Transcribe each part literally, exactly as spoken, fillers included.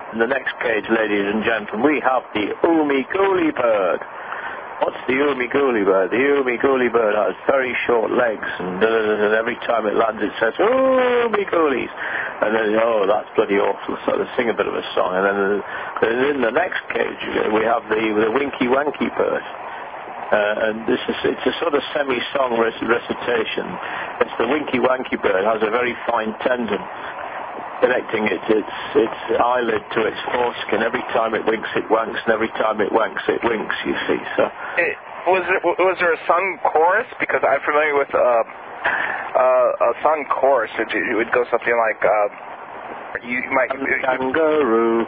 In the next cage, ladies and gentlemen, we have the Oomy-Gooly bird. What's the Oomy-Gooly bird? The Oomy-Gooly bird has very short legs, and, uh, and every time it lands, it says, Oomy-Goolies. And then, oh, that's bloody awful. So they sing a bit of a song. And then uh, in the next cage, we have the, the Winky-Wanky bird. Uh, and this is, it's a sort of semi-song rec- recitation. It's the Winky-Wanky bird has a very fine tendon connecting its, its, its eyelid to its foreskin. Every time it winks, it wanks, and every time it wanks, it winks, you see. So, it, was, there, was there a sung chorus? Because I'm familiar with uh, uh, a sung chorus. It, it would go something like, uh, you might... Kangaroo.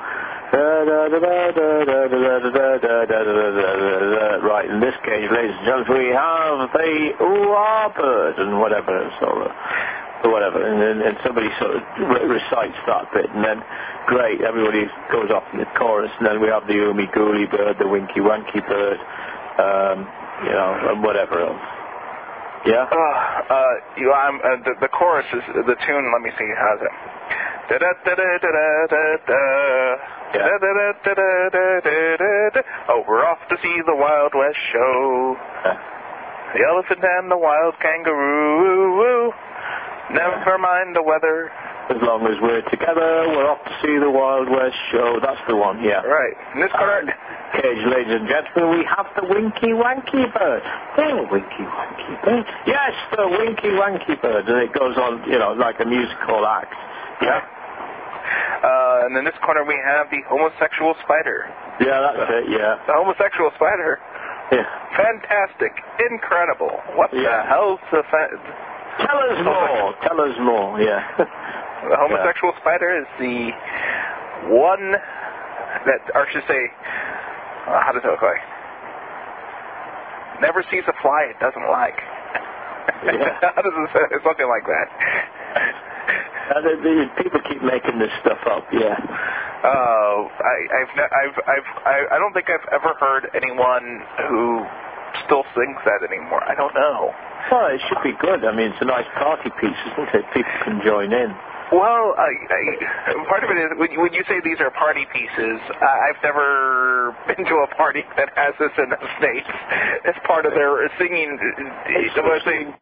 Right, in this case, ladies and gentlemen, we have the ooh-ah bird, and whatever, sort of. Or whatever, and then and somebody sort of re- recites that bit, and then great, everybody goes off in the chorus, and then we have the Oomy-Gooly bird, the Winky-Wanky bird, um, you know, and whatever else. Yeah? Uh, uh, you, I'm, uh, the, the chorus is, the tune, let me see, how's it? Da-da-da-da-da-da-da-da. Yeah. Da-da-da-da-da-da-da. Oh, we're off to see the Wild West show. Yeah. The elephant and the wild kangaroo. Never mind the weather. As long as we're together, we're off to see the Wild West show. That's the one, yeah. Right. In this corner... Cage, ladies and gentlemen, we have the Winky-Wanky bird. The Winky-Wanky bird. Yes, the Winky-Wanky bird. And it goes on, you know, like a musical act. Yeah. Uh, and in this corner we have the homosexual spider. Yeah, that's it, yeah. The homosexual spider. Yeah. Fantastic. Incredible. What yeah. the hell's the... Fa- Tell us more. Tell us more, yeah. The homosexual yeah. spider is the one that, or I should say, uh, how does it look like? Never sees a fly it doesn't like. Yeah. How does it say? It's something like that. Uh, the, the, people keep making this stuff up, yeah. Uh, I, I've, I've, I've, I, I don't think I've ever heard anyone who still sings that anymore. I don't know. Well, it should be good. I mean, it's a nice party piece, isn't it? People can join in. Well, I, I, part of it is, when you, when you say these are party pieces, uh, I've never been to a party that has this in the States as part of their singing.